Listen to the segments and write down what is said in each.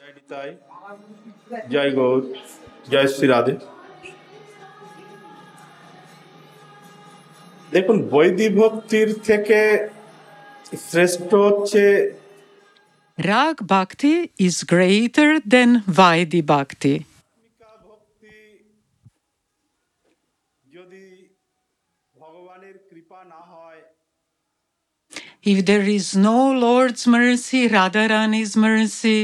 নিতাই, জয় গৌর, জয় শ্রী রাধে। দেখুন, বৈদিক ভক্তির থেকে শ্রেষ্ঠ হচ্ছে Rag Bhakti is greater than Vaidhi Bhakti. ভক্তি। যদি ভগবানের কৃপা না হয়, If there is no Lord's mercy, Radharani's mercy,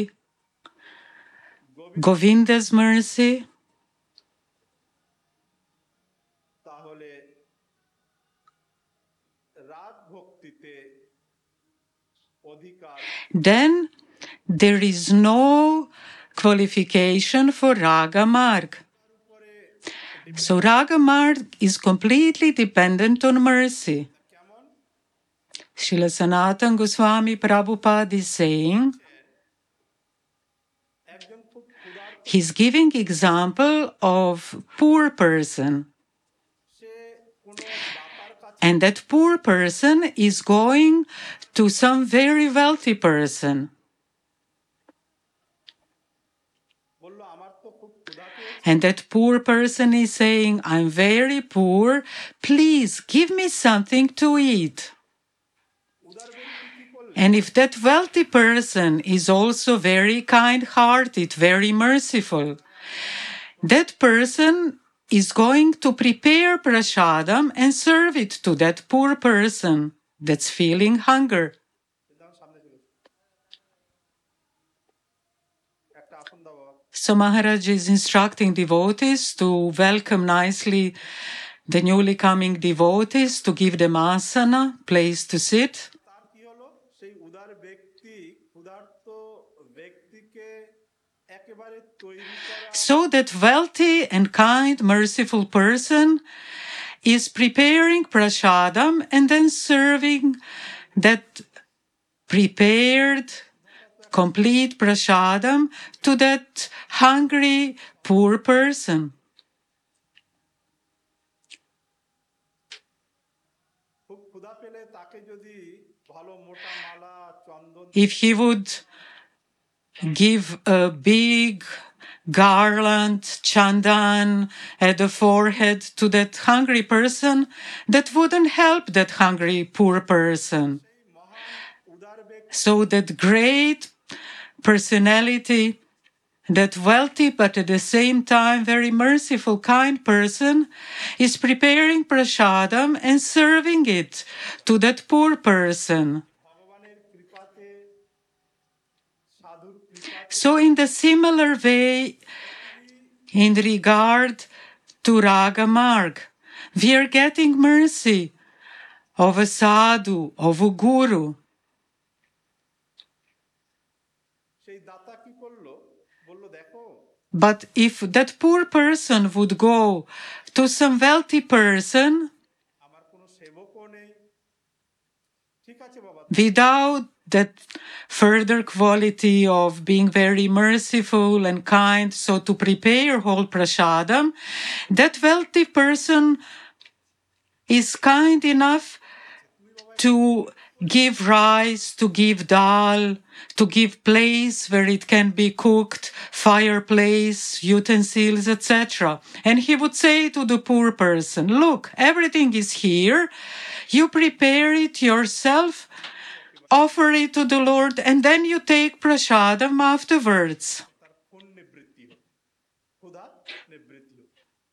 Govinda's mercy, তাহলে রাগ ভক্তিতে অধিকার, then there is no qualification for Raga Marg. So Raga Marg is completely dependent on mercy. কেমন Srila Sanatana Goswami Prabhupada is saying, একজন খুব ক্ষুধার্ত, he's giving example of poor person. সে কোনো দাতার কাছে And that poor person is going to some very wealthy person. বলল, আমার তো খুব ক্ষুধা পেয়েছে, And that poor person is saying, I'm very poor, please give me something to eat. উদার ব্যক্তি কি করলেন? And if that wealthy person is also very kind-hearted, very merciful, that person is going to prepare prasadam and serve it to that poor person that's feeling hunger. সামনে চলে এসো। একটা আসন দাও বাবা। So Maharaj is instructing devotees to welcome nicely the newly coming devotees, to give them asana, place to sit, তার কি হলো? সেই উদার ব্যক্তি ক্ষুধার্ত ব্যক্তিকে একেবারে তৈরি করা, so that wealthy and kind, merciful person is preparing prasadam and then serving that prepared, complete prasadam to that hungry, poor person. খুব ক্ষুধা পেলে তাকে যদি ভালো মোটা মালা চন্দন If he would give a big garland, chandan at the forehead to that hungry person, that wouldn't help that hungry poor person. মহান উদার ব্যক্তি So that great personality, that wealthy but at the same time very merciful, kind person, is preparing prasadam and serving it to that poor person. ভগবানের কৃপাতে, সাধুর কৃপাতে So in the similar way, in regard to Raga Marg, we are getting mercy of a sadhu, of a guru. সেই দাতা কি করলো? বলল, দেখো But if that poor person would go to some wealthy person আমার কোনো সেবকও নেই, ঠিক আছে বাবা, without that further quality of being very merciful and kind, so to prepare whole prasadam, that wealthy person is kind enough to give rice, to give dal, to give place where it can be cooked, fireplace, utensils, etc. And he would say to the poor person, look, everything is here. You prepare it yourself, offer it to the Lord, and then you take prasadam afterwards. তার কোন নিবৃত্তি হোক, ক্ষুধা নিবৃত্তি হোক।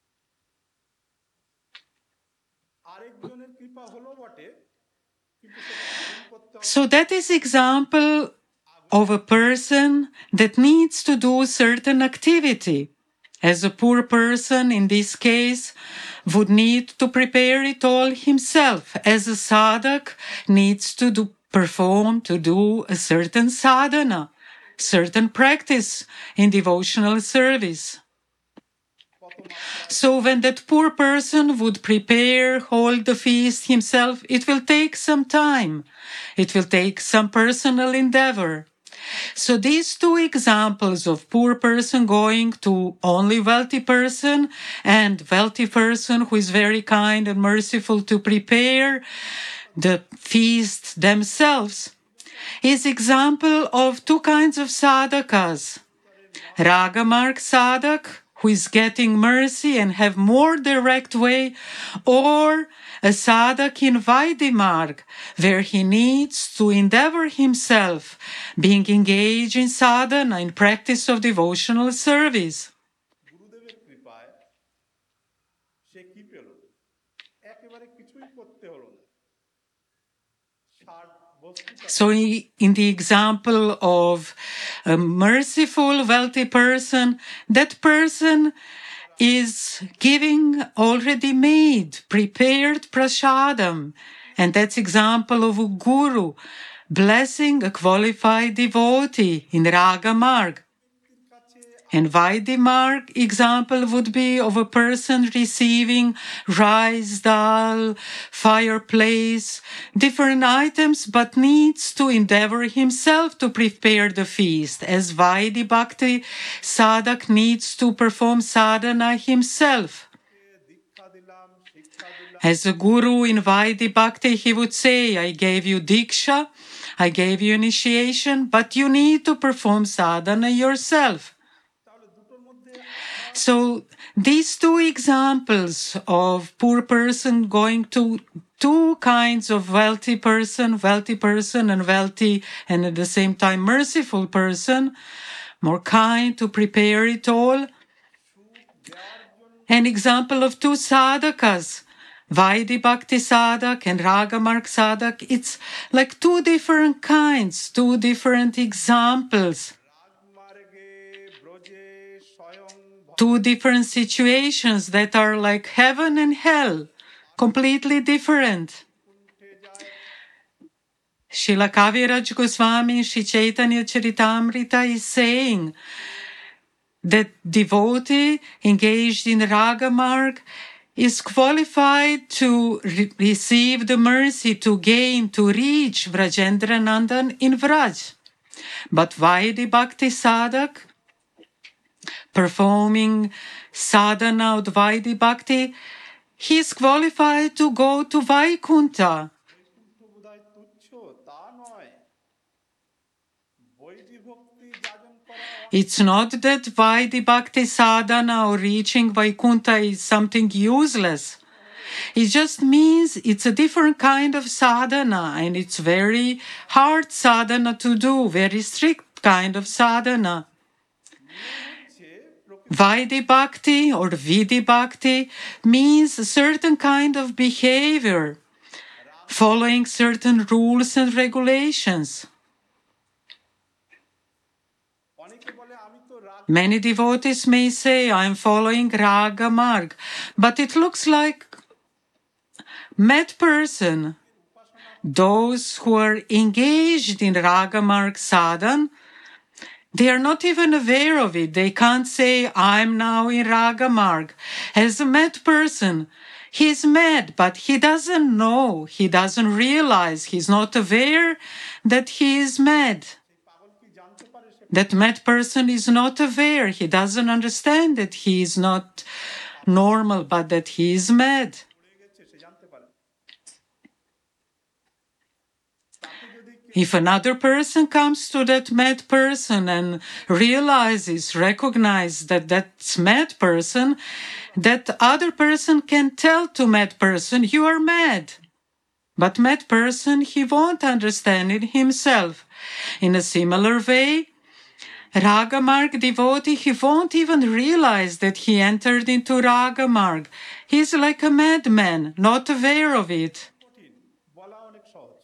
আরেকজনের কৃপা হলো বটে, কিন্তু সেটা গ্রহণ করতে হবে। So that is example of a person that needs to do certain activity. As a poor person, in this case, would need to prepare it all himself. As a sadhak, needs to do a certain sadhana, certain practice in devotional service. So when that poor person would prepare, hold the feast himself, it will take some time. It will take some personal endeavor. So these two examples of poor person going to only wealthy person and wealthy person who is very kind and merciful to prepare the feast themselves is example of two kinds of sadhakas. Ragamarg sadhak, who is getting mercy and have more direct way, or a sadhak in Vaidimarg, where he needs to endeavor himself, being engaged in sadhana, in practice of devotional service. গুরুদেবের কৃপায় সে কি পেল? একেবারে কিছুই করতে হলো না। ষাট বস্তুটা So, in the example of a merciful, wealthy person, that person is giving already made, prepared prasadam. And that's example of a guru blessing a qualified devotee in Raga Marg. And Vaidimarg example would be of a person receiving rice, dal, fireplace, different items, but needs to endeavor himself to prepare the feast, as Vaidi Bhakti sadhak needs to perform sadhana himself. দীক্ষা দিলাম, শিক্ষা দিলাম, As a guru in Vaidi Bhakti, he would say, I gave you diksha, I gave you initiation, but you need to perform sadhana yourself. তাহলে দুটোর মধ্যে So these two examples of poor person going to two kinds of wealthy person and wealthy and at the same time merciful person, more kind to prepare it all. An example of two sadhakas, Vaidi Bhakti sadhak and Ragamarg sadhak, it's like two different kinds, two different examples. রাগমার্গে ব্রজে স্বয়ং Two different situations that are like heaven and hell, completely different. Srila Kaviraj Goswami in Sri Chaitanya Charitamrita is saying that devotee engaged in Ragamarg is qualified to receive the mercy, to gain, to reach Vrajendra Nandan in Vraj. But Vaidi Bhakti Sadhak, performing sadhana of Vaidi Bhakti, he is qualified to go to Vaikuntha. Vaikuntha বোধহয় তুচ্ছ, তা নয়। বৈদি ভক্তি যাজন করা It's not that Vaidi Bhakti sadhana or reaching Vaikuntha is something useless. It just means it's a different kind of sadhana, and it's very hard sadhana to do, very strict kind of sadhana. হচ্ছে Vaidi Bhakti or Vidhi Bhakti means a certain kind of behavior, following certain rules and regulations. অনেকে বলে আমি তো রাগ Many devotees may say, I'm following Raga Marg, but it looks like mad person. Those who are engaged in Raga Marg sadhan, they are not even aware of it. They can't say, I'm now in Raga Marg. As a mad person, he's mad, but he doesn't know, he doesn't realize, he's not aware that he is mad. পাগল কি জানতে পারে সে That mad person is not aware, he doesn't understand that he is not normal, but that he is mad. পড়ে গেছে, সে জানতে পারে। তাকে যদি If another person comes to that mad person and realizes, recognizes that that's mad person, that other person can tell to mad person, you are mad. But mad person, he won't understand it himself. In a similar way, Ragamarg devotee, he won't even realize that he entered into Ragamarg. He's like a madman, not aware of it. কঠিন, বলা অনেক সহজ।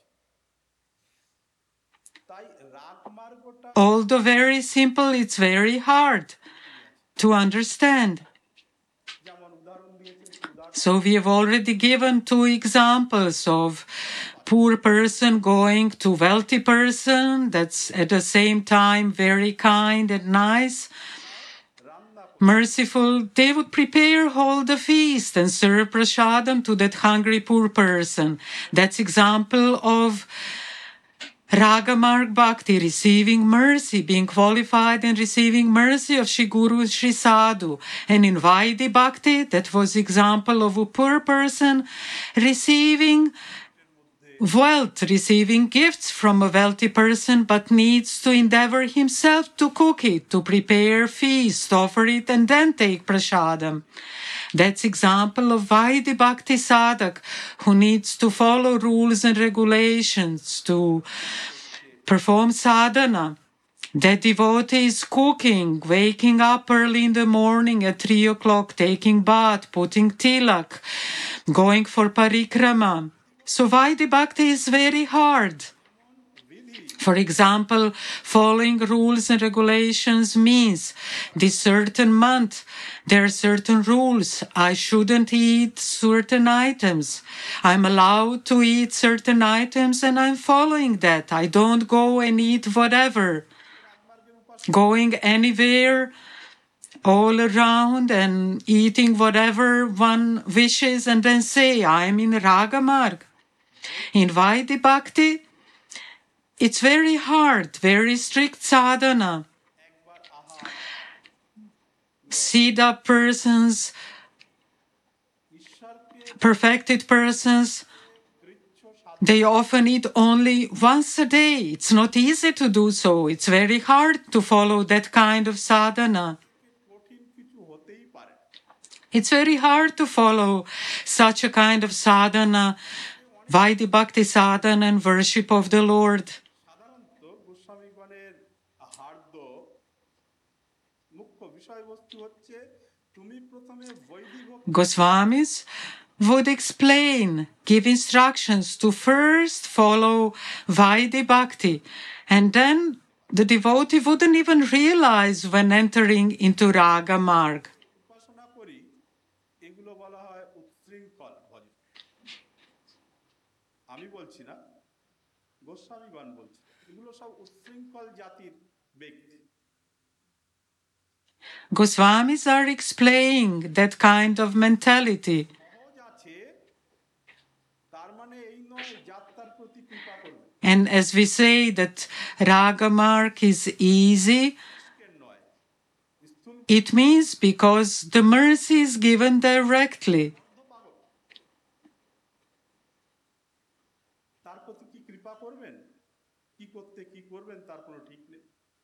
তাই রাগ মার্গটা Although very simple, it's very hard to understand. যেমন উদাহরণ দিয়েছেন So we have already given two examples of poor person going to wealthy person that's at the same time very kind and nice, merciful. They would prepare all the feast and serve prasadam to that hungry poor person. That's example of Ragamarg Bhakti, receiving mercy, being qualified and receiving mercy of Shri Guru, Shri Sadhu. And in Vaidi Bhakti, that was example of a poor person receiving wealth, receiving gifts from a wealthy person, but needs to endeavor himself to cook it, to prepare feast, offer it, and then take prasadam. That's example of Vaidhi Bhakti Sadhak, who needs to follow rules and regulations to perform sadhana. That devotee is cooking, waking up early in the morning at 3 o'clock, taking bath, putting tilak, going for parikrama. So Vaidhi Bhakti is very hard. For example, following rules and regulations means this certain month there are certain rules. I shouldn't eat certain items. I'm allowed to eat certain items and I'm following that. I don't go and eat whatever. Going anywhere all around and eating whatever one wishes and then say, I'm in Raga Marg. In Vaidhi Bhakti, it's very hard, very strict sadhana. Siddha persons, perfected persons, they often eat only once a day. It's not easy to do so. It's very hard to follow that kind of sadhana. It's very hard to follow such a kind of sadhana, Vaidhi Bhakti sadhana and worship of the Lord. সাধারণত গোস্বামীগণের হার্দ মুখ্য বিষয়বস্তু হচ্ছে তুমি প্রথমে বৈদিক Goswamis would explain, give instructions to first follow Vaidhi Bhakti, and then the devotee wouldn't even realize when entering into Raga Marg. উপাসনা করি এগুলো বলা হয় উচ্ছৃঙ্খল ভজন। আমি বলছি না, গোস্বামীগণ বলছে এগুলো সব উচ্ছৃঙ্খল জাতির ব্যক্তি। Goswamis are explaining that kind of mentality. সহজ আছে তার মানে এই নয় যাত্রার প্রতি কৃপা করবে, And as we say that Raga Marg is easy, নয় স্থূল it means because the mercy is given directly. তার প্রতি কি কৃপা করবেন, কি করতে কি করবেন তার কোনো ঠিক নেই।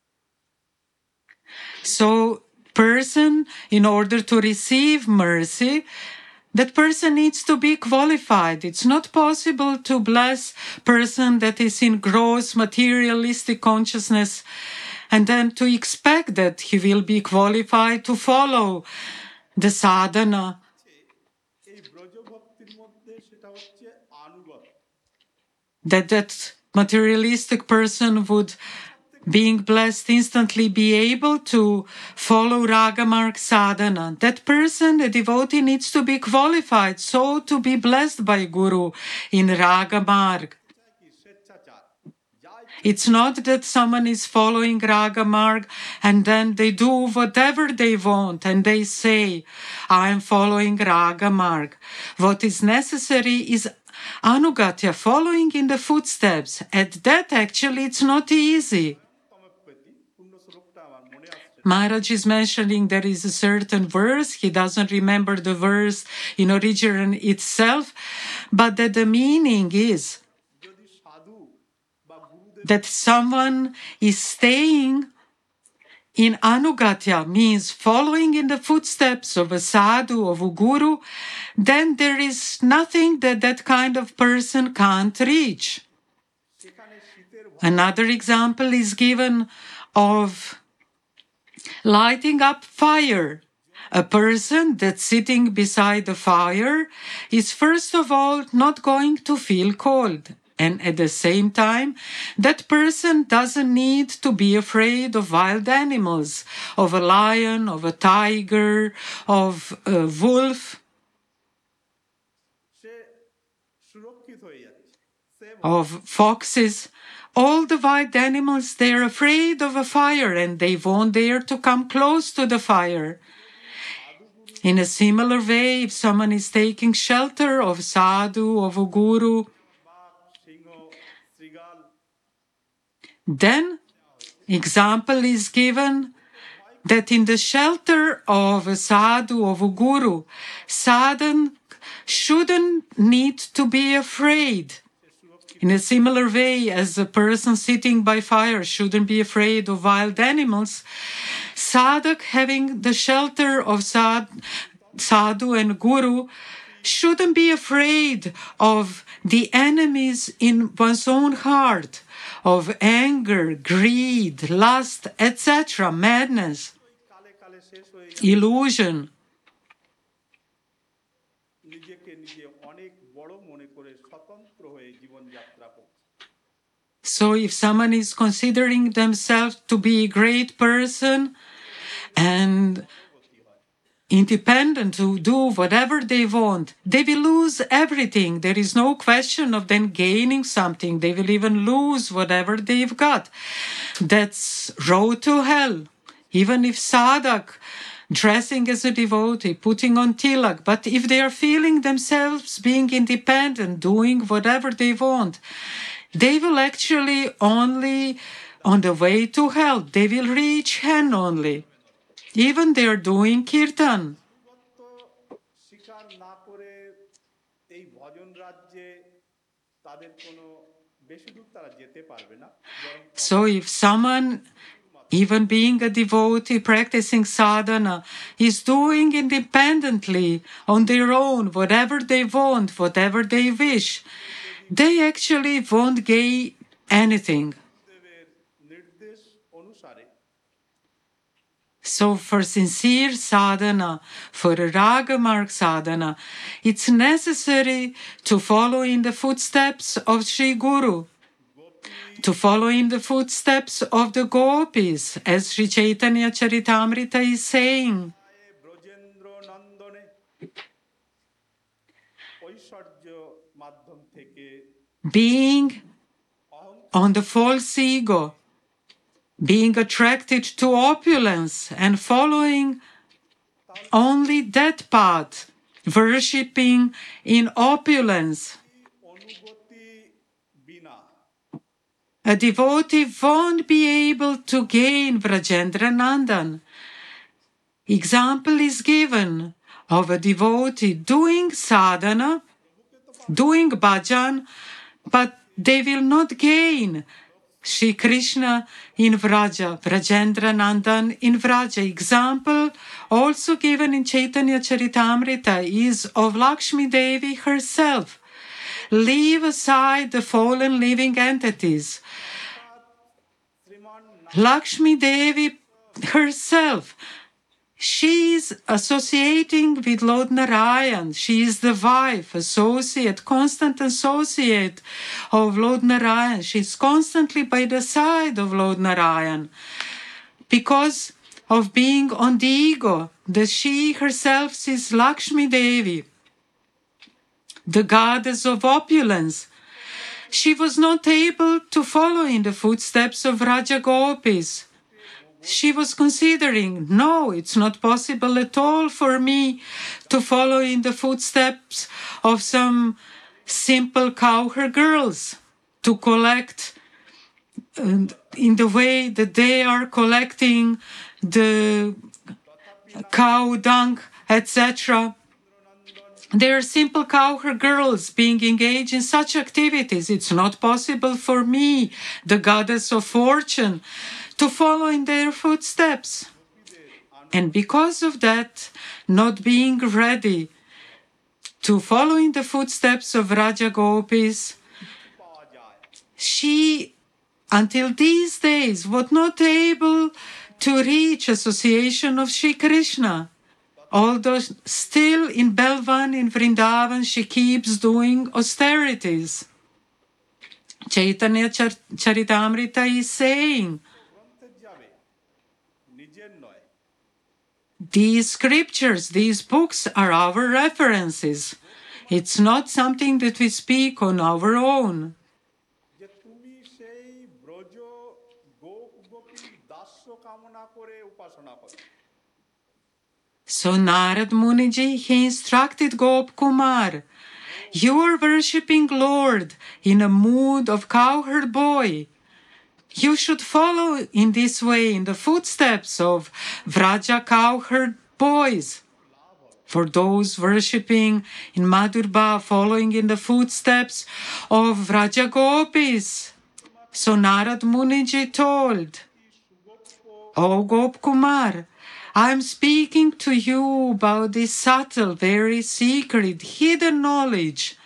So, person, in order to receive mercy, that person needs to be qualified. It's not possible to bless person that is in gross materialistic consciousness and then to expect that he will be qualified to follow the sadhana. এই ব্রজভক্তির মধ্যে সেটা হচ্ছে আনুগত। That materialistic person would, being blessed, instantly be able to follow Ragamarg sadhana. That person, a devotee, needs to be qualified so to be blessed by Guru in Ragamarg. কি স্বেচ্ছাচার যাই It's not that someone is following Ragamarg and then they do whatever they want and they say, I'm following Ragamarg. What is necessary is Anugatya, following in the footsteps. At that, actually, it's not easy. তমপ্রতি পূর্ণ শ্লোকটা আমার মনে আসছে। Maharaj is mentioning there is a certain verse. He doesn't remember the verse in origin itself, but that the meaning is যদি সাধু বা গুরুদেব that someone is staying in Anugatya, means following in the footsteps of a sadhu, of a guru, then there is nothing that that kind of person can't reach. সেখানে শীতের Another example is given of lighting up fire. A person that's sitting beside the fire is first of all not going to feel cold. And at the same time, that person doesn't need to be afraid of wild animals, of a lion, of a tiger, of a wolf. সে সুরক্ষিত হয়ে যাচ্ছে। Same Of foxes. All the wild animals, they're afraid of a fire and they won't dare to come close to the fire. In a similar way, if someone is taking shelter of sadhu, of a guru, বাঘ সিংহ শৃগাল then example is given that in the shelter of a sadhu, of a guru, sadhan shouldn't need to be afraid. In a similar way as a person sitting by fire shouldn't be afraid of wild animals, sadhak having the shelter of sadhu and guru shouldn't be afraid of the enemies in one's own heart, of anger, greed, lust, etc., madness, কালে কালে শেষ হয়ে illusion. নিজেকে নিজে অনেক বড় মনে করে স্বতন্ত্র হয়ে জীবনযাত্রা করছে। So if someone is considering themselves to be a great person and independent to do whatever they want, they will lose everything. There is no question of them gaining something. They will even lose whatever they've got. That's road to hell. Even if sadhak, dressing as a devotee, putting on tilak, but if they are feeling themselves being independent, doing whatever they want, they will actually only on the way to hell. They will reach hen only. Even they are doing kirtan. স্বীকার না করে এই ভজন রাজ্যে তাদের কোনো বেশি দূর তারা যেতে পারবে না। So if someone, even being a devotee, practicing sadhana, is doing independently on their own whatever they want, whatever they wish, they actually won't gain anything. দেবের নির্দেশ অনুসারে So for sincere sadhana, for a raga marg sadhana, it's necessary to follow in the footsteps of Sri Guru, to follow in the footsteps of the gopis, as Sri Chaitanya Charitamrita is saying. Brajendra নন্দনে ঐশ্বর্য মাধ্যম থেকে Being on the false ego, being attracted to opulence and following only that path, worshipping in opulence. অনুগতি Veena A devotee won't be able to gain Vrajendra Nandan. Example is given of a devotee doing sadhana, doing bhajan, but they will not gain Shri Krishna in Vraja, Vrajendra Nandan in Vraja. Example also given in Chaitanya Charitamrita is of Lakshmi Devi herself. Leave aside the fallen living entities. Lakshmi Devi herself, she is associating with Lord Narayan. She is the wife, associate, constant associate of Lord Narayan. She's constantly by the side of Lord Narayan. Because of being on the ego, that she herself is Lakshmi Devi, the goddess of opulence. She was not able to follow in the footsteps of Raja Gopis. She was considering, no, it's not possible at all for me to follow in the footsteps of some simple cowherd girls, to collect in the way that they are collecting the cow dung, etc. They are simple cowherd girls being engaged in such activities. It's not possible for me, the goddess of fortune, to follow in their footsteps. And because of that, not being ready to follow in the footsteps of Raja Gopis, she, until these days, was not able to reach association of Shri Krishna. Although still in Belvan, in Vrindavan, she keeps doing austerities. Chaitanya Charitamrita is saying, these scriptures, these books are our references. It's not something that we speak on our own. যে তুমি সেই ব্রজ গোপীর দাস্য কামনা করে উপাসনা করো। So Narad Muniji, he instructed Gop Kumar, you are worshipping Lord in a mood of cowherd boy. You should follow in this way in the footsteps of Vraja cowherd boys. for those worshipping in Madhurba, following in the footsteps of Rajagopis. So Narad Muniji told, O Gop Kumar, I am speaking to you about this subtle, very secret, hidden knowledge.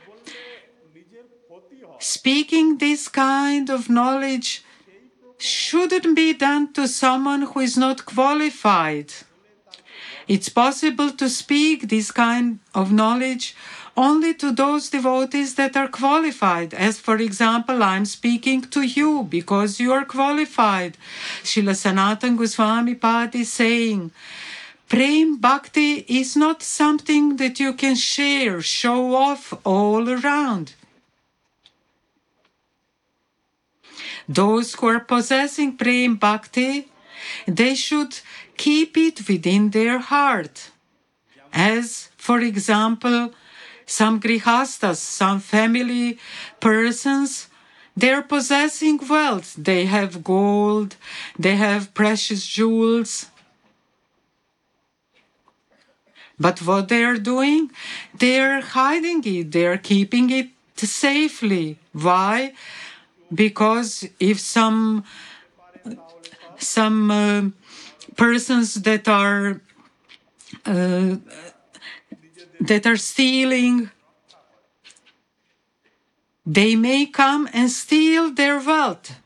Speaking this kind of knowledge shouldn't be done to someone who is not qualified. It's possible to speak this kind of knowledge only to those devotees that are qualified. As for example, I'm speaking to you because you are qualified. Srila Sanatana Goswami Pad is saying, Prem Bhakti is not something that you can share, show off all around. Those who are possessing Prem Bhakti, they should keep it within their heart. As, for example, some grihastas, some family persons, they're possessing wealth. They have gold, they have precious jewels. But what they are doing? They're hiding it, they're keeping it safely. Why? Because if some persons that are stealing, they may come and steal their wealth.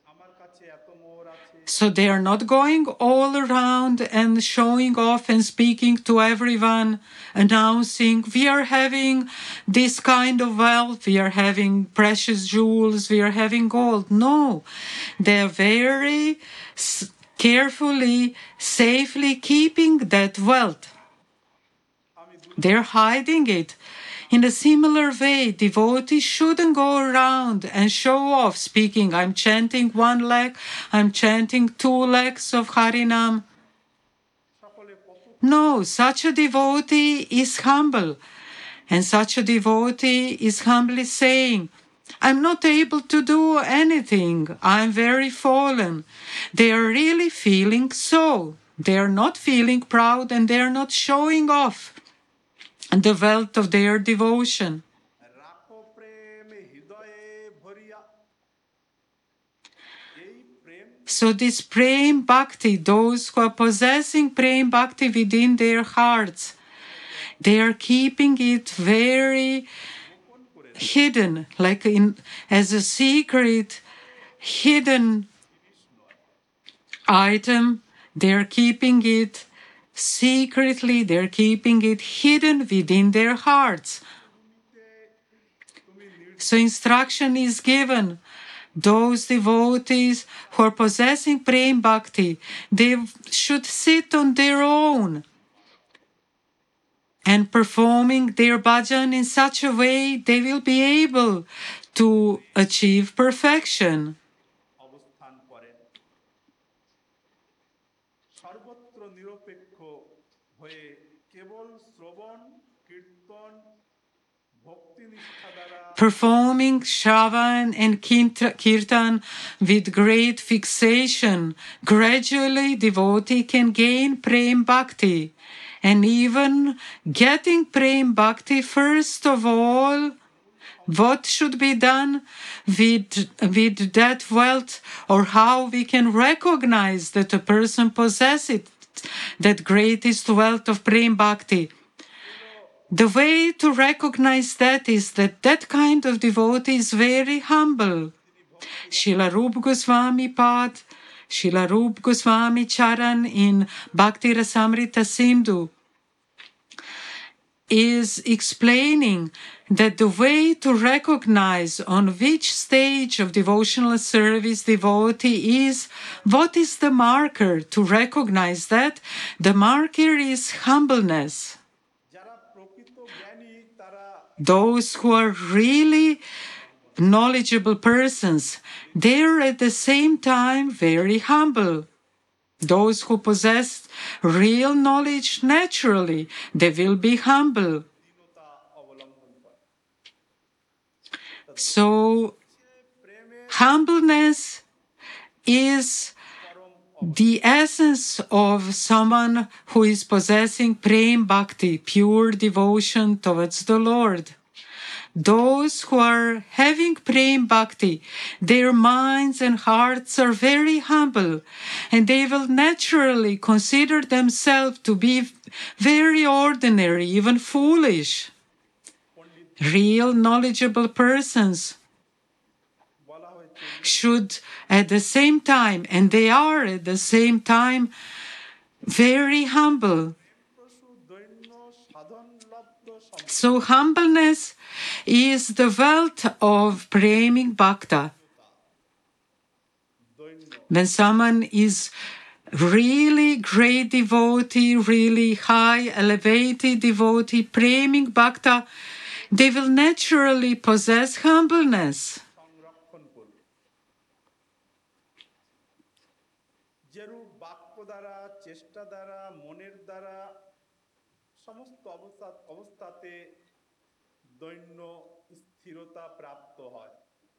So they are not going all around and showing off and speaking to everyone, announcing, we are having this kind of wealth, we are having precious jewels, we are having gold. No, they are very carefully, safely keeping that wealth. They're hiding it. In a similar way, devotees shouldn't go around and show off, speaking, I'm chanting 1 lakh, I'm chanting 2 lakhs of Harinam. No, such a devotee is humble. And such a devotee is humbly saying, I'm not able to do anything. I'm very fallen. They are really feeling so. They are not feeling proud and they are not showing off the wealth of their devotion. So this Prem Bhakti, those who are possessing Prem Bhakti within their hearts, they are keeping it very hidden, like as a secret, hidden item. They're keeping it secretly, they're keeping it hidden within their hearts. So instruction is given. Those devotees who are possessing Prem Bhakti, they should sit on their own and performing their bhajan in such a way they will be able to achieve perfection. Performing Shravan and Kirtan with great fixation, gradually devotee can gain Prem Bhakti. And even getting Prem Bhakti, first of all, what should be done with that wealth, or how we can recognize that a person possesses that greatest wealth of Prem Bhakti? The way to recognize that is that that kind of devotee is very humble. Srila Rupa Goswami Pad, Srila Rupa Goswami Charan in Bhakti Rasamrita Sindhu is explaining that the way to recognize on which stage of devotional service devotee is, what is the marker to recognize that? The marker is humbleness. Those who are really knowledgeable persons, they're at the same time very humble. Those who possess real knowledge naturally, they will be humble. So, humbleness is the essence of someone who is possessing prem bhakti, pure devotion towards the Lord. Those who are having prem bhakti, their minds and hearts are very humble, and they will naturally consider themselves to be very ordinary, even foolish. Real knowledgeable persons বলা হয়েছে should at the same time, and they are at the same time, very humble. প্রসূ দৈন্য সাধন লব্ধ So humbleness is the wealth of praying bhakta. দৈন্য When someone is really great devotee, really high elevated devotee, praying bhakta, they will naturally possess humbleness. সংরক্ষণ করবে যেরূপ বাক্য দ্বারা চেষ্টা দ্বারা মনের দ্বারা সমস্ত অবস্থাতে দৈন্য স্থিরতা প্রাপ্ত হয়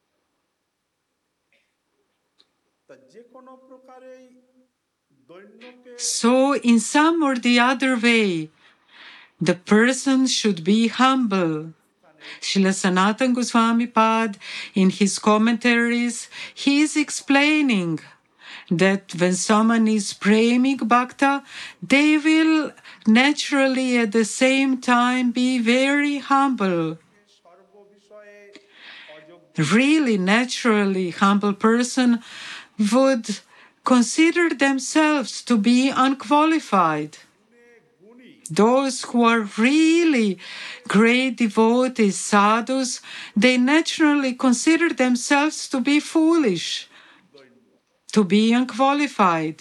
তা যে কোনো প্রকারেই দৈন্যকে So in some or the other way, the person should be humble. Srila Sanatana Goswami Pad, in his commentaries, he is explaining that when someone is praying bhakta, they will naturally at the same time be very humble. সর্ব বিষয়ে অযোগ্য Really, naturally, humble person would consider themselves to be unqualified. গুণী Those who are really great devotees, sadhus, they naturally consider themselves to be foolish, to be unqualified.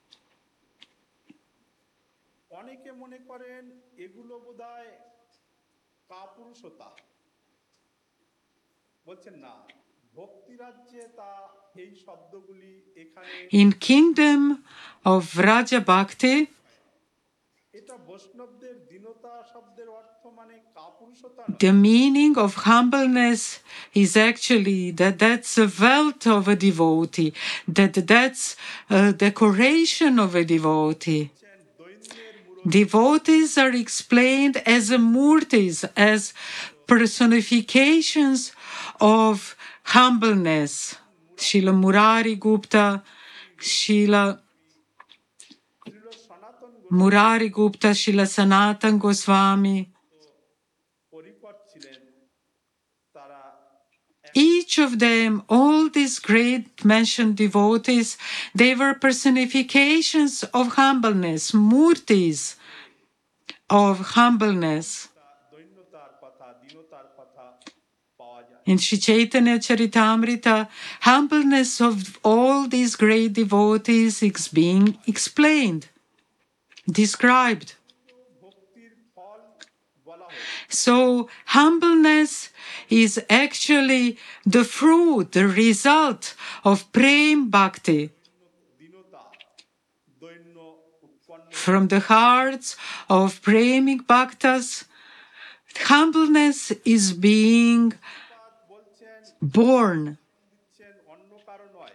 অনেকে মনে করেন এগুলো বোধহয় কাপুরুষতা বলছেন না ভক্তি রাজ্যে তা এই শব্দগুলি এখানে In kingdom of Vraja Bhakti, এটা বৈষ্ণবদের দীনতা শব্দের অর্থ মানে কাপুরুষতা নয় the meaning of humbleness is actually that's a wealth of a devotee, that's a decoration of a devotee. দৈন্যের মূল Devotees are explained as murtis, as personifications of humbleness. Srila Murari Gupta, Srila সনাতন Murari Gupta, Srila Sanatan Goswami, পরিকর ছিলেন তারা each of them, all these great mentioned devotees, they were personifications of humbleness, murtis of humbleness. দৈন্যতার কথা দীনতার কথা পাওয়া যায় In Sri Chaitanya Charitamrita, humbleness of all these great devotees is being explained, described. ভক্তির ফল বলা হয় So humbleness is actually the fruit, the result of prem bhakti. দীনতা দৈন্য উৎপন্ন From the hearts of premic bhaktas, humbleness is being বলছেন born. দিচ্ছেন অন্য কারণ নয়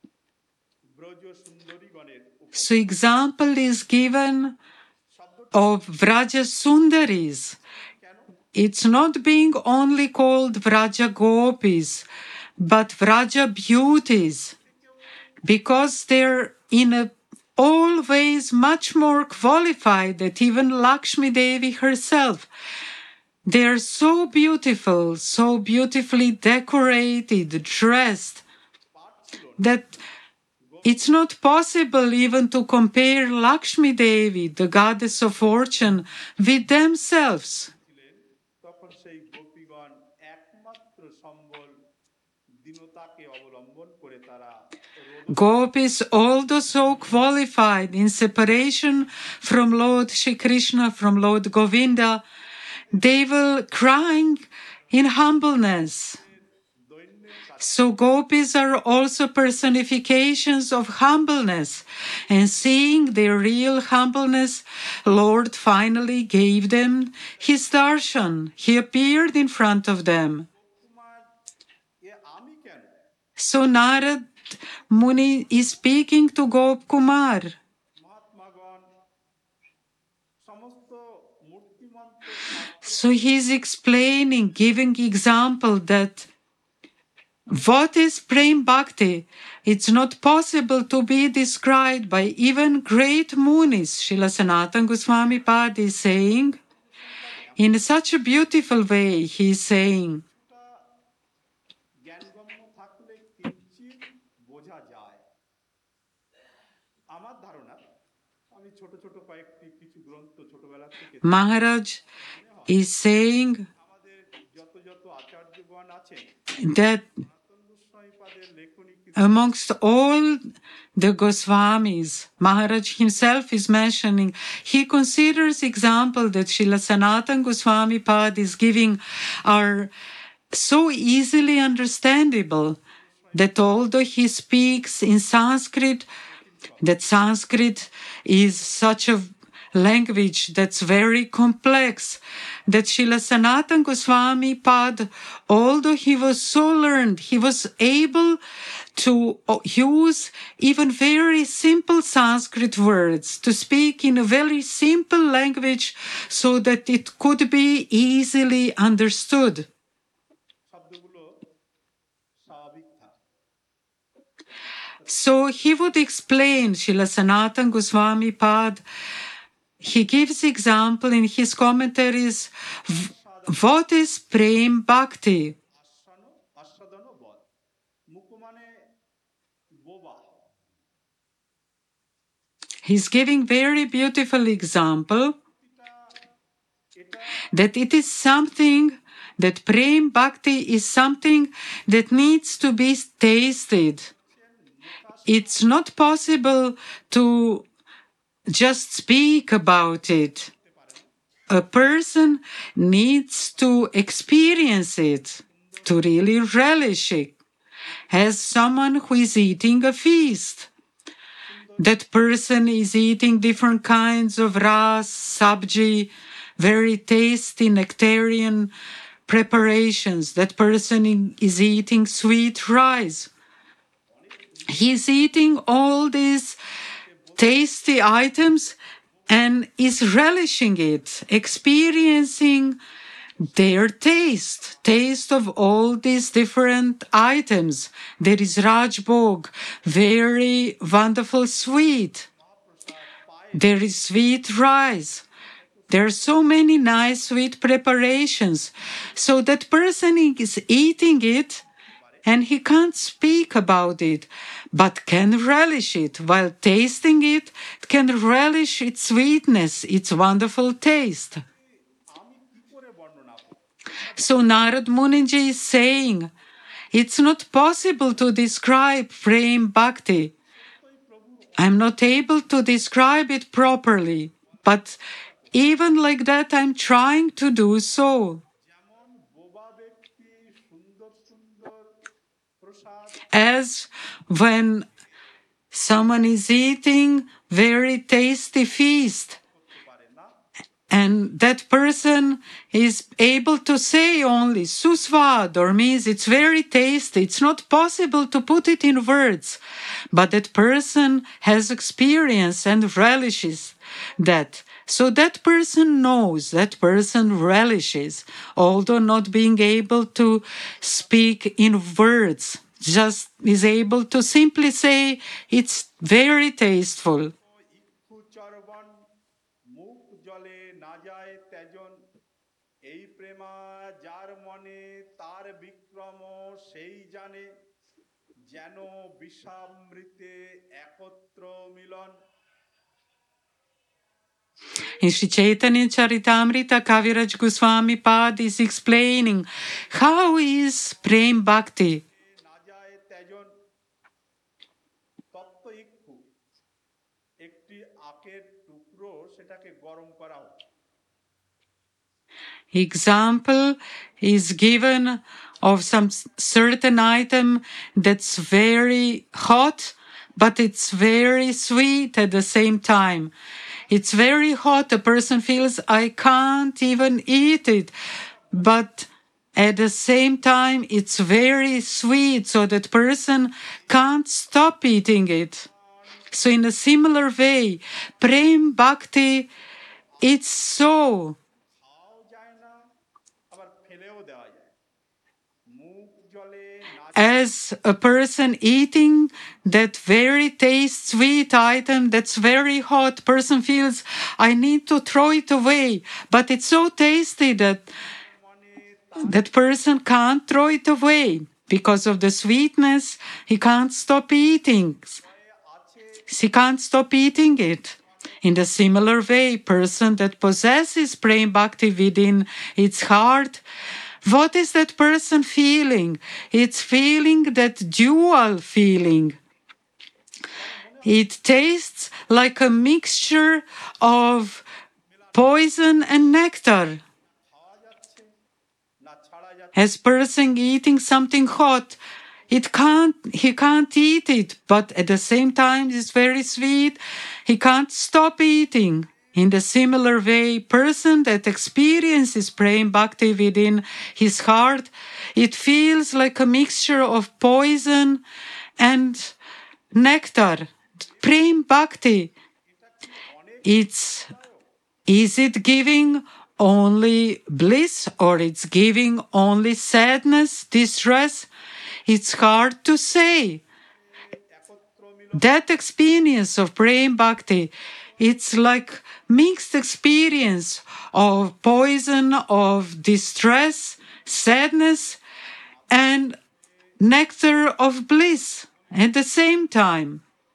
Braj সুন্দরীগণের So example is given শব্দটি of Vraja Sundaris. কেন It's not being only called Vraja Gopis, but Vraja beauties, because they're in all ways much more qualified than even Lakshmi Devi herself. They're so beautiful, so beautifully decorated, dressed, that it's not possible even to compare Lakshmi Devi, the goddess of fortune, with themselves. ছিলেন তখন সেই গোপীগণ একমাত্র সম্বল দীনতাকে অবলম্বন করে তারা রোদ Gopis, although so qualified in separation from Lord Shri Krishna, from Lord Govinda, they will crying in humbleness. দৈন্যের কাছে So gopis are also personifications of humbleness. And seeing their real humbleness, Lord finally gave them his darshan. He appeared in front of them. Kumar এ আমি কেন So Narad Muni is speaking to Gop Kumar. মহাত্মাগণ সমস্ত মূর্তিমন্ত So he's explaining, giving example that what is Prem Bhakti? It's not possible to be described by even great munis. Srila Sanatana Goswami Pad is saying, in such a beautiful way, he's saying, জ্ঞানগম্য থাকলে কিঞ্চিত বোঝা যায়। আমার ধারণা আমি ছোট ছোট কয়েকটি কিছু গ্রন্থ ছোটবেলা থেকে Maharaj is saying আমাদের যত যত আচার্যগণ আছেন that সনাতন গোস্বামীপাদের লেখনী কিছু amongst all the Goswamis, Maharaj himself is mentioning, he considers example that Srila Sanatana Goswami Pad is giving are so easily understandable that although he speaks in Sanskrit, that Sanskrit is such a language that's very complex, that Srila Sanatana Goswami Pad, although he was so learned, he was able to use even very simple Sanskrit words, to speak in a very simple language so that it could be easily understood. শব্দগুলো স্বাভাবিক থাকে। So he would explain, Srila Sanatana Goswami Pad, he gives example in his commentaries, what is Prem Bhakti? আস্বাদন বধ মুখ মানে বোবা He's giving very beautiful example এটা that it is something, that Prem Bhakti is something that needs to be tasted. It's not possible to just speak about it. A person needs to experience it, to really relish it, as someone who is eating a feast. That person is eating different kinds of ras, sabji, very tasty nectarian preparations. That person is eating sweet rice. He's eating all these tasty items and is relishing it, experiencing their taste of all these different items. There is Rajbhog, very wonderful sweet. There is sweet rice. There are so many nice sweet preparations. So that person is eating it and he can't speak about it, but can relish it. While tasting it, can relish its sweetness, its wonderful taste. আমি কি করে বর্ণনা করব? So Narad Muniji is saying, it's not possible to describe Prem Bhakti. I'm not able to describe it properly, but even like that, I'm trying to do so. যেমন বোবা ব্যক্তি সুন্দর সুন্দর প্রসাদ As when someone is eating very tasty feast, করতে পারে না and that person is able to say only susvad, or means it's very tasty. It's not possible to put it in words, but that person has experience and relishes that. So that person knows, that person relishes, although not being able to speak in words, just is able to simply say it's very tasteful. ইক্ষু চরবন মুখ জলে না যায় তেজন এই প্রেমা যার মনে তার বিক্রম সেই জানে যেন বিষামৃতে একত্র মিলন। In Sri Chaitanya Charitamrita, Kaviraj Goswami Pad is explaining how is Prem Bhakti. না যায় তেজন তত্ত্ব ইক্ষু একটি আখের টুকরো সেটাকে গরম করা হতো। Example is given of some certain item that's very hot, but it's very sweet at the same time. It's very hot. A person feels, I can't even eat it. But at the same time it's very sweet, so that person can't stop eating it. So in a similar way, Prem Bhakti, it's so খাওয়াও যায় না আবার ফেলেও দেওয়া যায় মুখ জলে না as a person eating that very taste sweet item that's very hot, person feels I need to throw it away, but it's so tasty that মানে that person can't throw it away because of the sweetness. He can't stop eating. আছে He can't stop eating it. In the similar way, person that possesses Prem Bhakti within its heart, what is that person feeling? It's feeling that dual feeling. It tastes like a mixture of poison and nectar. খাওয়া যাচ্ছে না ছাড়া যাচ্ছে As person eating something hot, he can't eat it, but at the same time it's very sweet. He can't stop eating. In the similar way, person that experiences Prem Bhakti within his heart, it feels like a mixture of poison and nectar. Prem Bhakti, is it giving only bliss or it's giving only sadness, distress? It's hard to say. একত্র মিলন That experience of Prem Bhakti, it's like mixed experience of poison, of distress, sadness, and nectar of bliss at the same time.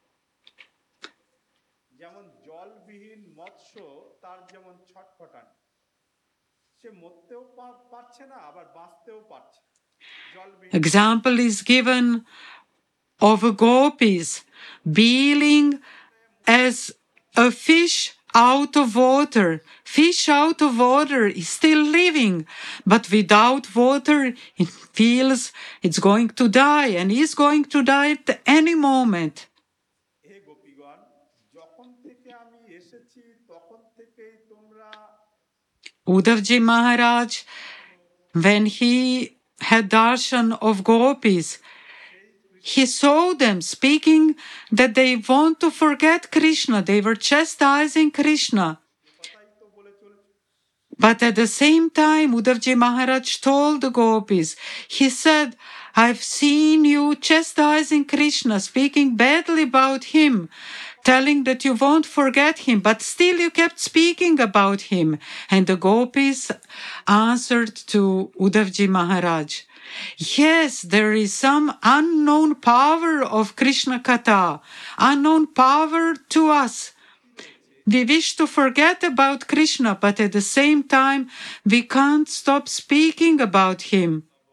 যেমন জলবিহীন মৎস্য তার যেমন ছটফটানি সে মরতেও পারছে না আবার বাঁচতেও পারছে জলবিহীন Example is given of a gopis being as a fish out of water. Fish out of water is still living, but without water, it feels it's going to die and is going to die at any moment. হে গোপীগণ যখন থেকে আমি এসেছি তখন থেকেই তোমরা Uddhavji Maharaj, when he had darshan of gopis, he saw them speaking that they want to forget Krishna. They were chastising Krishna. কথাই তো বলে চলেছে But at the same time, Uddhavji Maharaj told the gopis, he said, I've seen you chastising Krishna, speaking badly about him, telling that you won't forget him, but still you kept speaking about him. And the gopis answered to Uddhavji Maharaj, yes, there is some unknown power of Krishna Katha, unknown power to us. We wish to forget about Krishna, but at the same time, we can't stop speaking about him.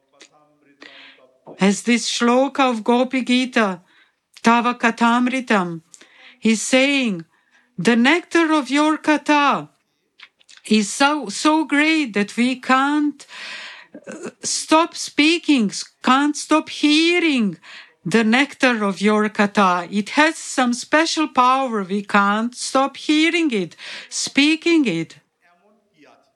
As this shloka of Gopi Gita, Tava Kathamritam, is saying, the nectar of your Katha is so great that we can't stop speaking, can't stop hearing the nectar of your Katha. It has some special power. We can't stop hearing it, speaking it. এমন কি আছে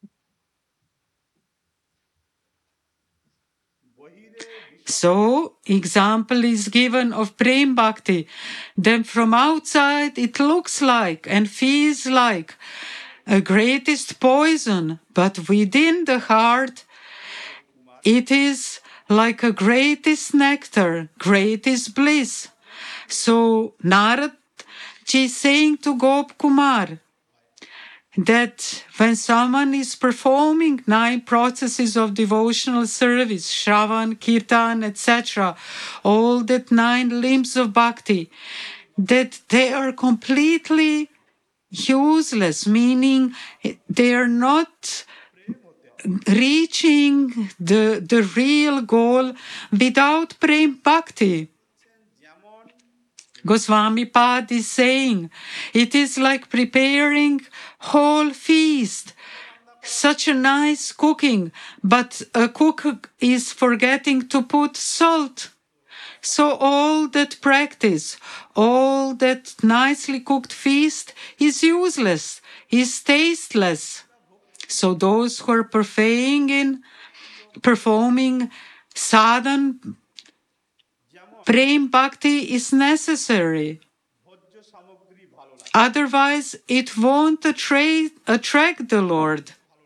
বহিরে So, example is given of Prem Bhakti. Then from outside it looks like and feels like a greatest poison, but within the heart it is like a greatest nectar, greatest bliss. So Narad ji is saying to Gop Kumar that when someone is performing 9 processes of devotional service, Shravan, Kirtan, etc., all that 9 limbs of bhakti, that they are completely useless, meaning they are not reaching the real goal without Prem Bhakti. যেমন Goswami Pad is saying, it is like preparing whole feast, such a nice cooking, but a cook is forgetting to put salt. So all that practice, all that nicely cooked feast is useless, is tasteless. So those who are partaking in performing sadhan, যেমন prem bhakti is necessary. ভোজ্য সামগ্রী ভালো লাগে Otherwise, it won't attract the Lord.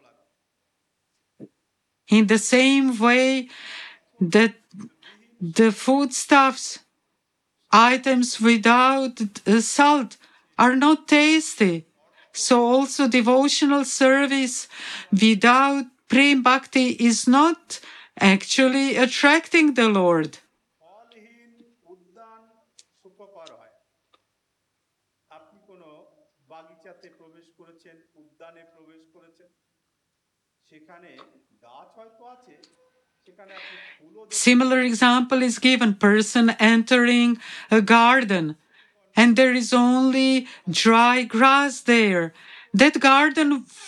In the same way that the foodstuffs, items without salt, are not tasty, so also devotional service without prem bhakti is not actually attracting the Lord. ফলহীন উদ্যান সুখকর হয় আপনি কোনো বাগিচাতে প্রবেশ করেছেন উদ্যানে প্রবেশ করেছেন সেখানে গাছ হয়তো আছে সেখানে আপনি ফুলও দেখতে Similar example is given: person entering a garden and there is only dry grass there. That garden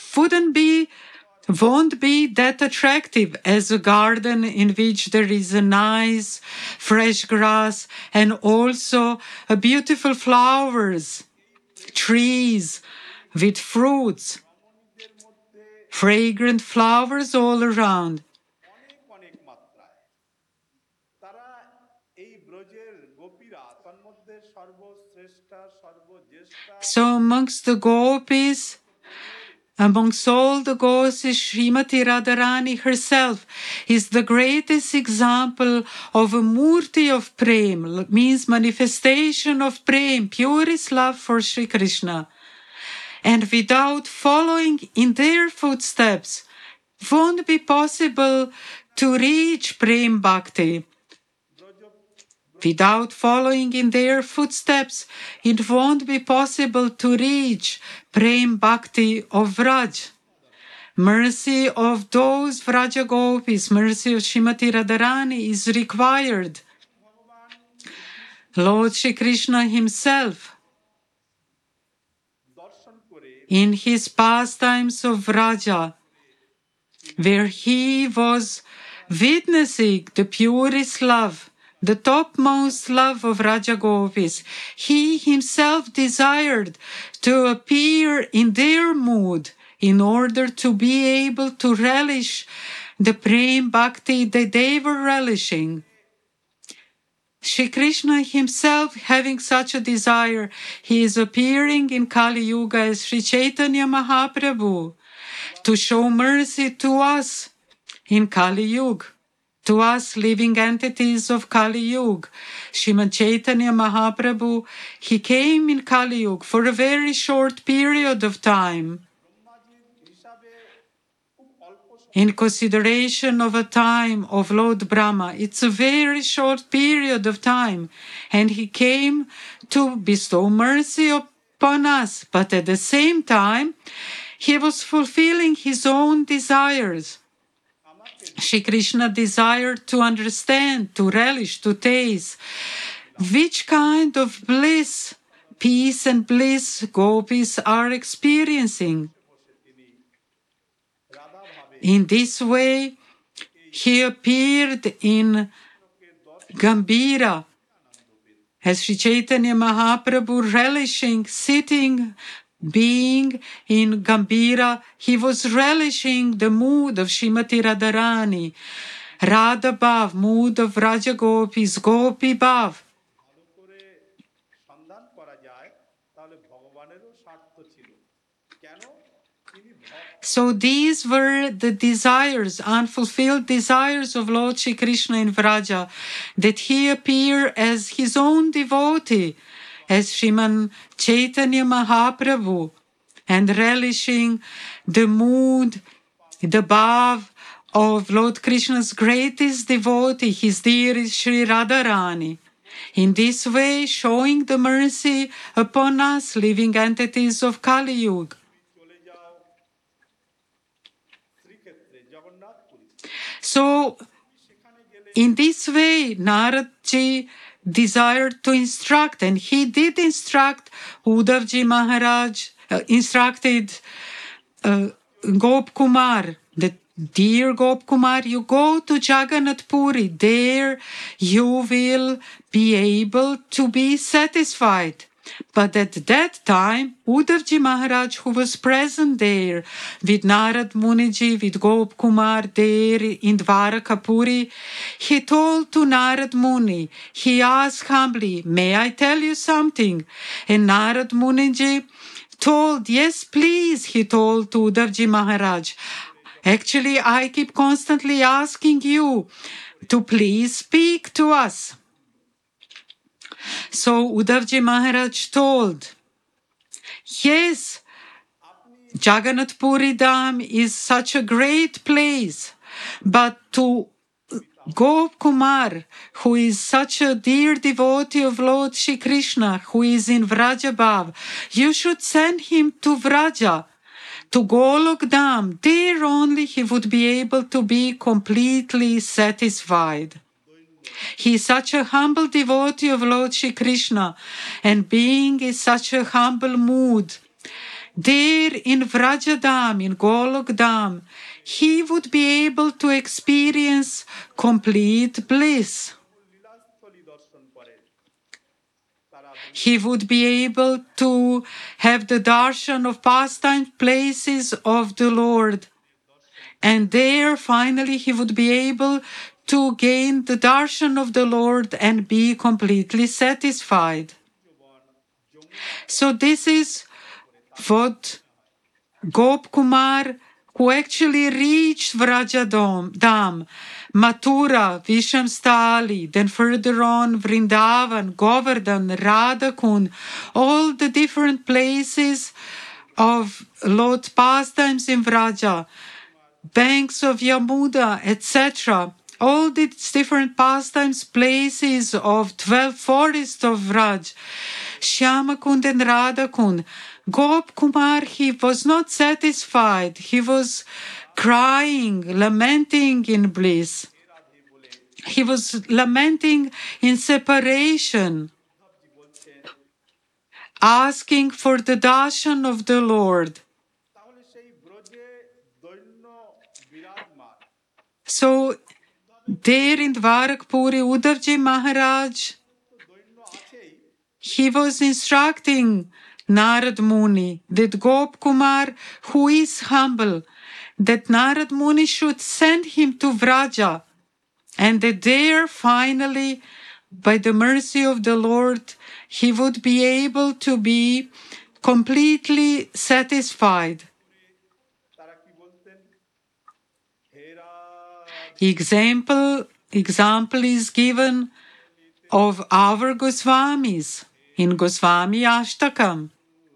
won't be that attractive as a garden in which there is a nice fresh grass and also a beautiful flowers, trees with fruits, রমণীদের মধ্যে fragrant flowers all around. অনেক অনেক মাত্রায় তারা এই ব্রজের গোপীরা তন্মধ্যে সর্বশ্রেষ্ঠা সর্বজ্যেষ্ঠা So amongst the gopis, amongst all the gopis, Srimati Radharani herself is the greatest example of a murti of prem, means manifestation of prem, purest love for Sri Krishna. And without following in their footsteps, won't be possible to reach prem bhakti. Without following in their footsteps, it won't be possible to reach prem bhakti of Vraj. Mercy of those Vraja gopis, mercy of Srimati Radharani is required. Lord Shri Krishna himself, দর্শন করে in his pastimes of Vraja, where he was witnessing the purest love, the topmost love of Raja Gopis, he himself desired to appear in their mood in order to be able to relish the prem bhakti that they were relishing. Shri Krishna himself, having such a desire, he is appearing in Kali Yuga as Sri Chaitanya Mahaprabhu to show mercy to us in Kali Yuga, to us living entities of Kali Yuga. Srimad Chaitanya Mahaprabhu, he came in Kali Yuga for a very short period of time. ব্রহ্মাজির হিসাবে খুব অল্প In consideration of a time of Lord Brahma, it's a very short period of time, and he came to bestow mercy upon us, but at the same time, he was fulfilling his own desires. Shri Krishna desired to understand, to relish, to taste which kind of bliss, peace and bliss gopis are experiencing. In this way, he appeared in Gambhira as Sri Chaitanya Mahaprabhu relishing, sitting, being in Gambhira. He was relishing the mood of Srimati Radharani, Radha Bhav, mood of Raja Gopis, Gopi Bhav. ভালো করে সন্ধান করা যায় তাহলে ভগবানেরও স্বার্থ ছিল কেন তিনি ভক্ত So these were the desires, unfulfilled desires of Lord Shri Krishna in Vraja, that he appeared as his own devotee, as Sriman Chaitanya Mahaprabhu, and relishing the mood, the bhav of Lord Krishna's greatest devotee, his dearest Sri Radharani. In this way, showing the mercy upon us, living entities of Kali Yuga. চলে যাও শ্রীক্ষেত্রে Jagannath Puri So, সেখানে গেলে in this way, Naradji desired to instruct, and he did instruct Uddhavji Maharaj, instructed Gop Kumar, the dear Gop Kumar, you go to Jagannath Puri. There you will be able to be satisfied. But at that time, Uddhavji Maharaj, who was present there with Narad Muniji, with Gop Kumar there in Dwarakapuri, he told to Narad Muni, he asked humbly, may I tell you something? And Narad Muniji told, yes, please, he told to Uddhavji Maharaj. Actually, I keep constantly asking you to please speak to us. So Uddhavji Maharaj told, yes, Jagannath Puri Dham is such a great place, but to Gop Kumar, who is such a dear devotee of Lord Shri Krishna, who is in Vrajabhav, you should send him to Vraja, to Golok Dham. There only he would be able to be completely satisfied. He is such a humble devotee of Lord Shri Krishna, and being in such a humble mood, there in Vrajadam, in Golok Dham, he would be able to experience complete bliss. He would be able to have the darshan of pastime places of the Lord. And there, finally, he would be able to gain the darshan of the Lord and be completely satisfied. So this is what Gop Kumar, who actually reached Vrajadam, Mathura, Vishamstali, then further on Vrindavan, Govardhan, Radhakund, all the different places of Lord's pastimes in Vraja, banks of Yamuna, etc. All these different pastimes, places of 12 forests of Vraj, Shyamakund and Radhakund. Gop Kumar, he was not satisfied. He was crying, lamenting in bliss. He was lamenting in separation, asking for the darshan of the Lord. So there in Dwarakpuri, Uddhavji Maharaj, he was instructing Narad Muni that Gop Kumar, who is humble, that Narad Muni should send him to Vraja, and that there finally, by the mercy of the Lord, he would be able to be completely satisfied. Example is given of our Goswamis in Goswami Ashtakam.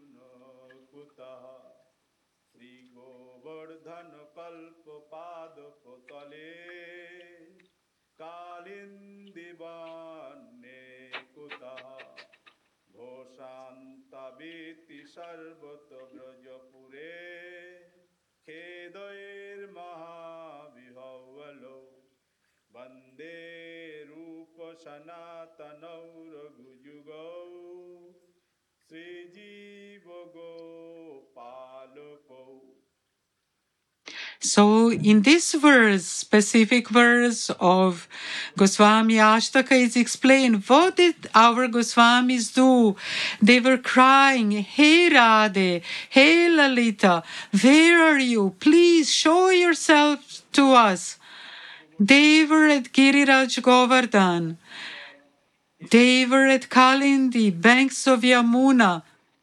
So in this verse, specific verse of Goswami Ashtaka, is explained what did our Goswamis do. They were crying, "Hey Radhe, hey Lalita, where are you? Please show yourself to us." They were at Giriraj Govardhan. They were at Kalindi, banks of Yamuna,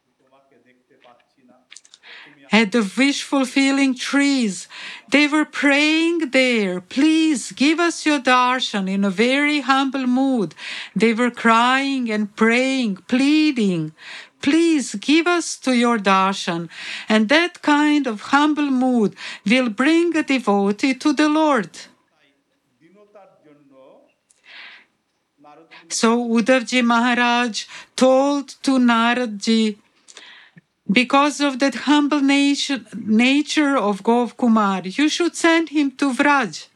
at the wish-fulfilling trees. They were praying there, "Please give us your darshan," in a very humble mood. They were crying and praying, pleading, "Please give us to your darshan." And that kind of humble mood will bring a devotee to the Lord. So Uddhavji Maharaj told to Naradji, because of that humble nature of Gop Kumar, you should send him to Vraj.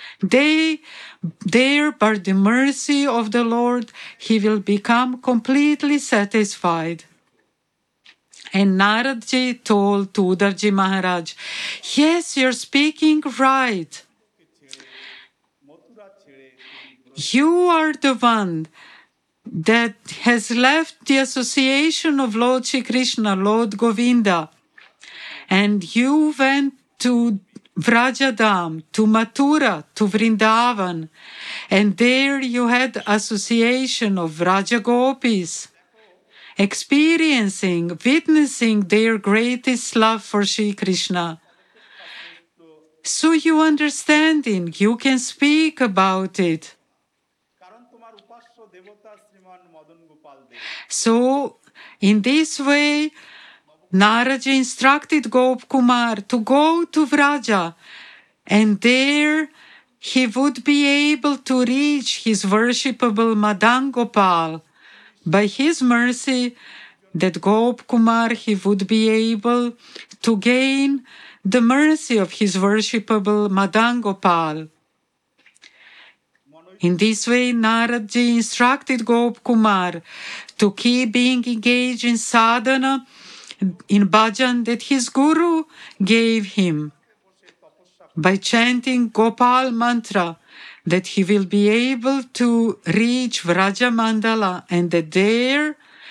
There, by the mercy of the Lord, he will become completely satisfied. And Naradji told to Uddhavji Maharaj, "Yes, you're speaking right. You are the one that has left the association of Lord Shri Krishna, Lord Govinda, and you went to Vrajadam, to Mathura, to Vrindavan, and there you had association of Vraja Gopis, experiencing, witnessing their greatest love for Shri Krishna. So you understanding, you can speak about it. কারণ তোমার উপাস্য দেবতা শ্রীমান মদন গোপাল দেব So in this way, Naraji instructed Gop Kumar to go to Vraja, and there he would be able to reach his worshipable Madan Gopal. By his mercy, that Gop Kumar he would be able to gain the mercy of his worshipable Madan Gopal. In this way, Naradji instructed Gop Kumar to keep being engaged in sadhana, in bhajan that his guru gave him, by chanting Gopal mantra, that he will be able to reach Vraja Mandala, and that there,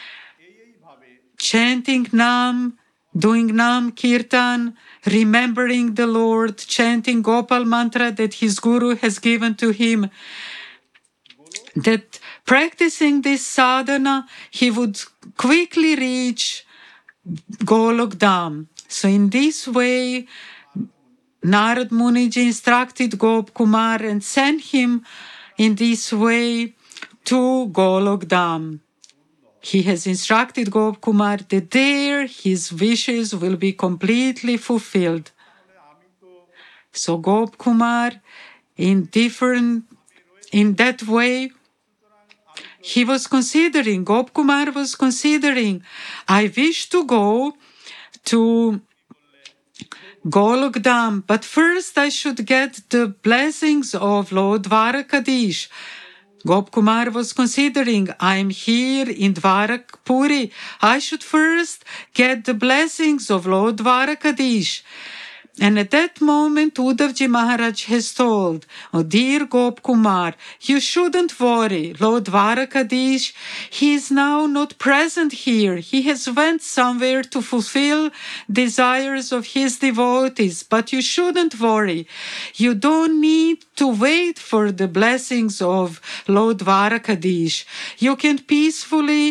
chanting Nam, doing Nam Kirtan, remembering the Lord, chanting Gopal mantra that his guru has given to him, that practicing this sadhana, he would quickly reach Golok Dham. So in this way, Narad Muniji instructed Gop Kumar and sent him in this way to Golok Dham. He has instructed Gop Kumar that there his wishes will be completely fulfilled. So Gop Kumar, in that way, Gop Kumar was considering, I wish to go to Golok Dham, but first I should get the blessings of Lord Dwarakadish. Gop Kumar was considering, I'm here in Dwarakpuri, I should first get the blessings of Lord Dwarakadish. And at that moment, Uddhavji Maharaj has told, oh dear Gop Kumar, you shouldn't worry. Lord Dwarakadish, he is now not present here. He has went somewhere to fulfill desires of his devotees. But you shouldn't worry. You don't need to wait for the blessings of Lord Dwarakadish. You can peacefully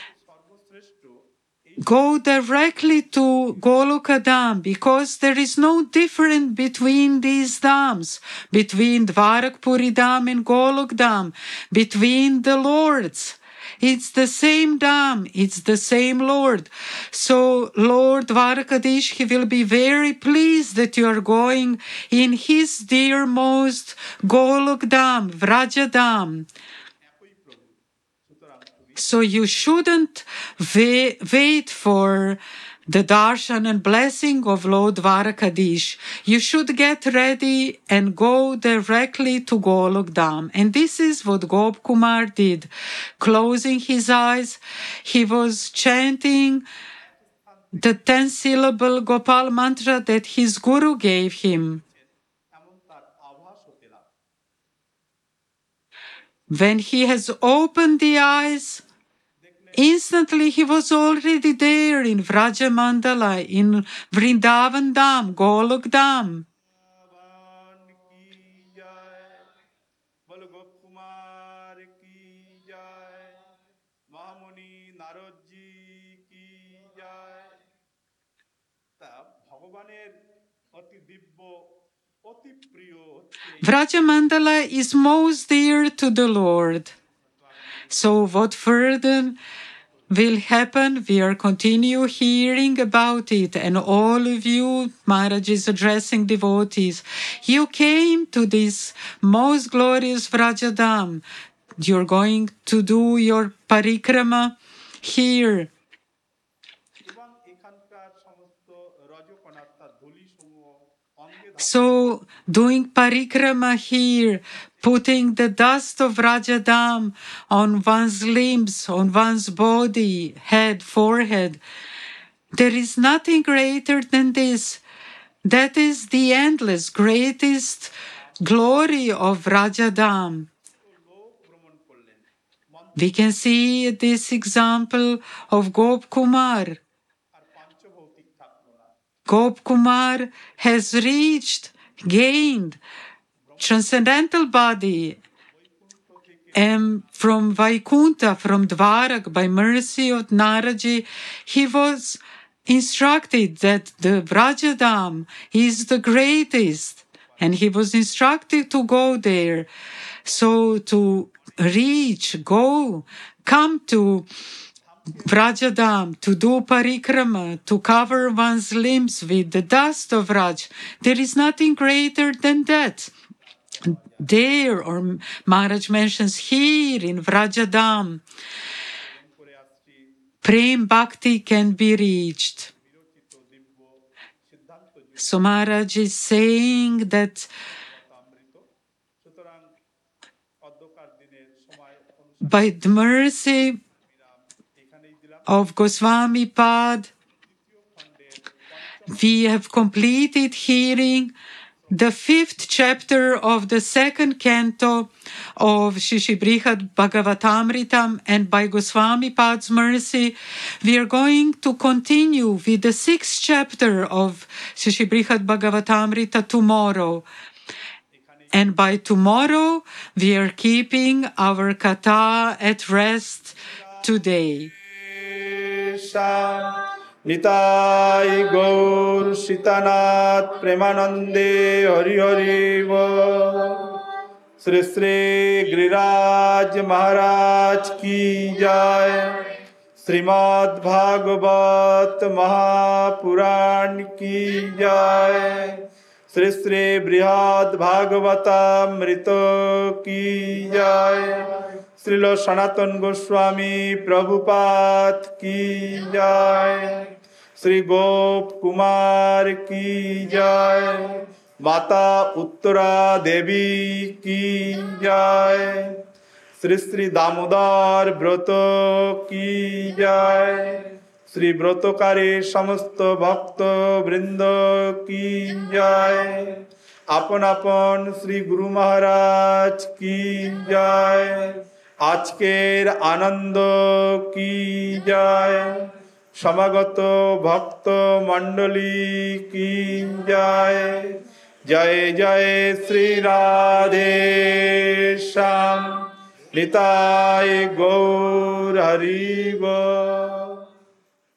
go directly to Goloka Dham, because there is no difference between these dhams, between Dwarakpuri Dham and Golok Dham, between the lords. It's the same Dham, it's the same Lord. So Lord Dwarakadish, he will be very pleased that you are going in his dearmost Golok Dham, Vraja Dham. So you shouldn't wait for the darshan and blessing of Lord Dwarakadish. You should get ready and go directly to Golok Dham. And this is what Gop Kumar did. Closing his eyes, he was chanting the 10-syllable Gopal mantra that his guru gave him. When he has opened the eyes, instantly he was already there in Vraja Mandala, in Vrindavan Dham, Golok Dham. Vraja Mandala is most dear to the Lord. So what further will happen? We are continue hearing about it, and all of you, Maharaj is addressing devotees. You came to this most glorious Vrajadam. You're going to do your parikrama here. So doing parikrama here, putting the dust of Vrajadam on one's limbs, on one's body, head, forehead. There is nothing greater than this. That is the endless, greatest glory of Vrajadam. We can see this example of Gop Kumar. আর পাঞ্চভৌতিক থাকলো না। Gop Kumar has gained transcendental body, and from Vaikuntha, from Dwarak, by mercy of Naraji, he was instructed that the Vrajadam is the greatest, and he was instructed to go there. So to come to Vrajadam, to do parikrama, to cover one's limbs with the dust of Vraj, there is nothing greater than that. There, or Maharaj mentions here in Vrajadam, Prem Bhakti can be reached. So Maharaj is saying that by the mercy of Goswami Pad, we have completed hearing the 5th chapter of the 2nd canto of Shri Brihad Bhagavatamritam, and by Goswami Pad's mercy, we are going to continue with the 6th chapter of Shri Brihad Bhagavatamrita tomorrow. And by tomorrow, we are keeping our katha at rest today. Nitai Gour Sitanath প্রেমানন্দে হরি হরি বল। শ্রী শ্রী गिरिराज महाराज की जय। श्रीमद् भागवत महापुराण की जय। श्री श्री बृहद भागवतामृत की जय। श्रील सनातन गोस्वामी प्रभुपाद की जय। श्री गोप कुमार की जय। माता उत्तरा देवी की जय। श्री श्री दामोदर व्रत की जय। श्री व्रतकारी समस्त भक्त वृंद की जय। अपन अपन श्री गुरु महाराज की जय। আজকের আনন্দ কি জয়। সমাগত ভক্ত মণ্ডলী কি জয়। জয় জয় শ্রী রাধে শ্যাম। নিতাই গৌর হরি বল।